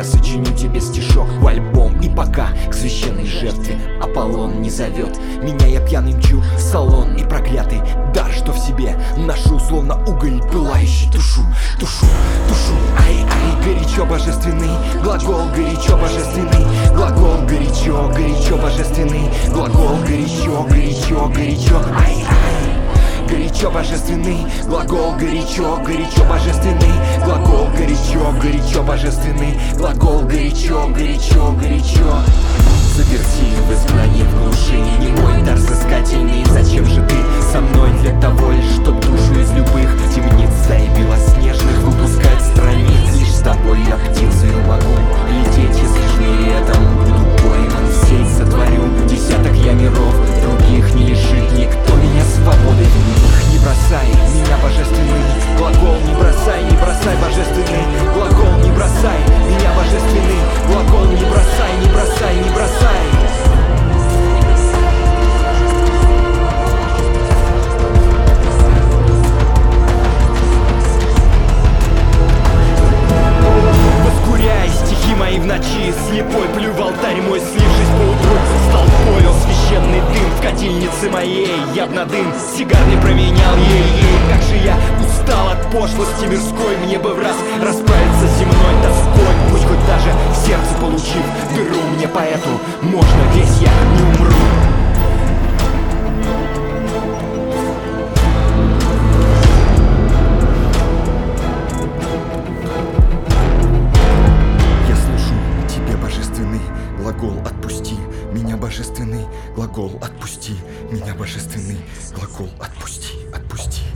я сочиню тебе стишок в альбом. И пока к священной жертве Аполлон не зовет меня, я пьяный мчу в салон. И проклятый дар, что в себе ношу, словно уголь пылающий, тушу, тушу, тушу. Ай-ай, горячо божественный глагол, горячо божественный глагол, горячо, горячо божественный глагол, горячо, горячо, горячо. Ай-ай, горячо божественный глагол, горячо, горячо божественный глагол, горячо, горячо божественный глагол, горячо, горячо, горячо. Заперти в изгнании, в глуши, не мой дар взыскательный. Зачем же ты со мной? Для того лишь, чтоб душу из любых темниц и белоснежных выпускать страниц. Лишь с тобой я птицею могу лететь, если ж в мире этом буду пойман в сеть. Сотворю десяток я миров, других не лишит никто меня свободой в них. Не бросай меня, божественный глагол, не бросай, не бросай, божественный глагол, не бросай меня, божественный глагол, не бросай, не бросай, не бросай. Воскуряй стихи мои в ночи, слепой плюю в алтарь мой, слившись поутру с толпой. О, священный дым в котельнице моей, я б на дым сигарный променял ей. Как же я устал от пошлости мирской, мне бы в раз расправиться с земной тоской. Пусть хоть даже в сердце получив дыру, мне поэту можно, весь я не умру. Я слышу тебе, божественный глагол, отпусти меня, божественный глагол, отпусти меня, божественный глагол, отпусти, отпусти.